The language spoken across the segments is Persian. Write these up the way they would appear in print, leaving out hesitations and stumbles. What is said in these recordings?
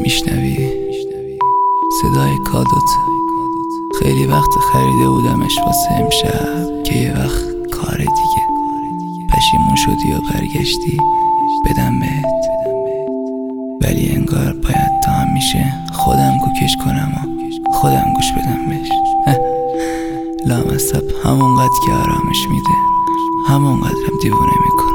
میشنوی صدای کادوت. خیلی وقت خریده بودمش واسه امشب که یه وقت کار دیگه پشیمون شدی و برگشتی بدم بهت، ولی انگار باید تا همیشه خودم کوکش کنم و خودم گوش بدم بهش. لامصب همونقدر که آرامش میده همونقدرم دیوونه میکنه.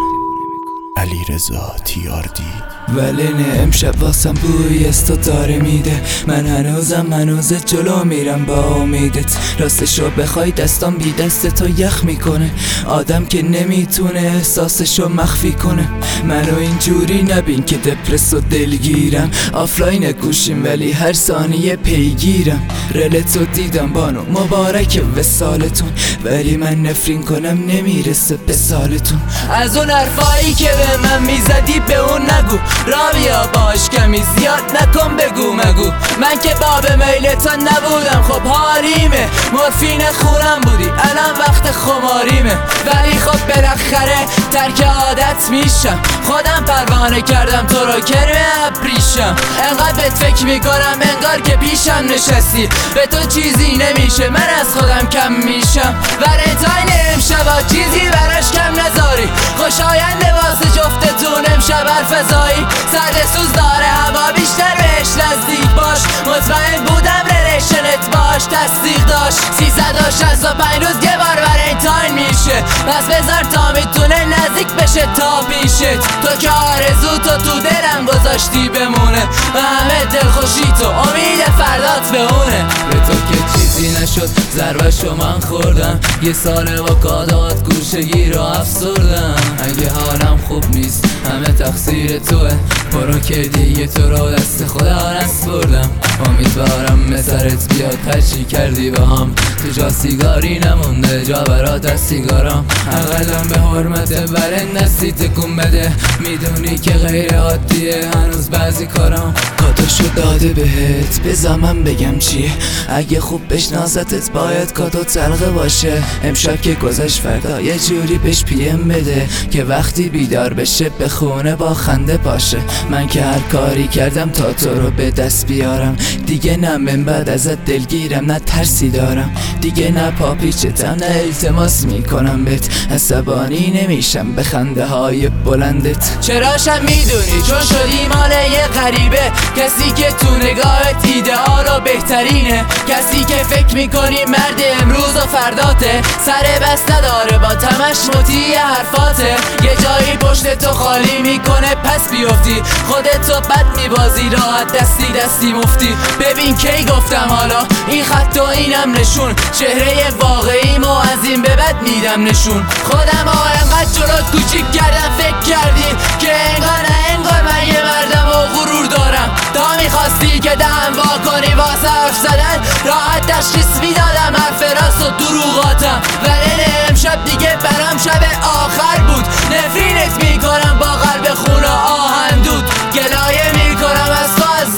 علیرضا تیاردی. ولی نه امشب واسم بوی استو داره میده، من هنوز جلو میرم با امیدت. راستشو بخوای دستام بی دست تو یخ میکنه، آدم که نمیتونه احساسشو مخفی کنه. منو اینجوری نبین که دپرس و دلگیرم، آفلاین گوشیم ولی هر ثانیه پیگیرم. رلتو دیدم بانو مبارک وصالتون، ولی من نفرین کنم نمیرسه به سالتون. از اون حرفایی که به من میزدی به اون نگو، را بیا باش کمی زیاد نکن بگو مگو. من که باب میلتان نبودم، خب حالیمه مورفین خونم بودی الان وقت خماریمه. ولی خب بالاخره ترک عادت میشم، خودم پروانه کردم تو رو کرم ابریشم. انقدر بهت فکر میکنم انگار که پیشم نشستی، به تو چیزی نمیشه من از خودم کم میشم. ولنتاین امشبا چیزی براش کم نذاری، خوشایند لباس جفتتون امشب فضایی. سرد سوز داره هوا بیشتر بهش نزدیک باش، مطمئن بودم ریلیشنت باش تصدیق داشت. 365 روز یه بار ولنتاین میشه، پس بذار تا میتونه نزدیک بشه تا پیشت. تو که آرزو تو دلم گذاشتی بمونه و همه دلخوشی تو امید فردات به اونه. به تو که چیزی نشد ضربشو من خوردم، یه ساله با کادات گوشگی رو افسردم. اگه حالم خوب نیست همه تقصیر توه، برو که دیگه تو رو دست خدا نسپردم. امیدوارم مثلت بیاد هرچی کردی با هم، تو جا سیگاری نمونده جا برات از سیگارم. اقلم به حرمت برن دستی تکون بده، میدونی که غیر عادیه هنوز بعضی کارم. کادوشو داده بهت بذار من بگم چیه، اگه خوب بشناستت باید کادو تلقه باشه. امشب که گذشت فردا یه جوری بهش پیم بده که وقتی بیدار بشه به خونه با خنده باشه. من که هر کاری کردم تا تو رو به دست بیارم، دیگه نه من بعد ازت دلگیرم نه ترسی دارم. دیگه نه پاپیچتم نه التماس میکنم بهت، عصبانی نمیشم به خنده های بلندت. چراشم میدونی چون شدی مال یه غریبه، کسی که تو نگاهت ایدئال و بهترینه، کسی که فکر میکنی مرد امروز و فرداته، سر بس نداره با تمش مطیع حرفاته. یه جایی پشت تو خالی میکنه پس بیفتی، خودتو بد میبازی راحت دستی مفتی. ببین کی گفتم حالا این خط و اینم نشون، چهره واقعیمو از این به بعد میدم نشون. خودم انقدر جلوت کوچیک کردم فکر کردی که انگار نه انگار من یه مردم و غرور دارم. تا میخواستی که دهم وا کنی واسه حرف زدن، راحت تشخیص میدادم حرف راست و دروغاتم. ولی امشب دیگه برام شب آخر بود، نفرینت میکنم با قلب خون و آهن دود. گلایه میکنم از تو از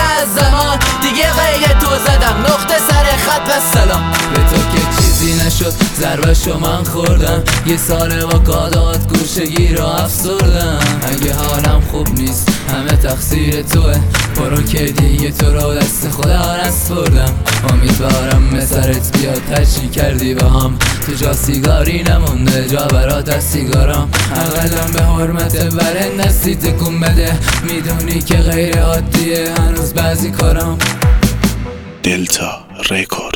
زمان دیگه غیر تو زدم نقطه سر خط و سلام. به تو که چیزی نشد ضربشو من خوردم، یه ساله با کادات گوشگی رو افسردم. اگه حالم خوب نیست همه تقصیر توه، برو که دیگه تو رو دست خدا نسپردم. امیدوارم مثلت بیاد هرچی کردی با هم، تو جا سیگاری نمونده جا برات از سیگارم. اقلم به حرمت برن دستی تکون بده، میدونی که غیر عادیه هنوز بعضی کارم. دلتا ریکورد.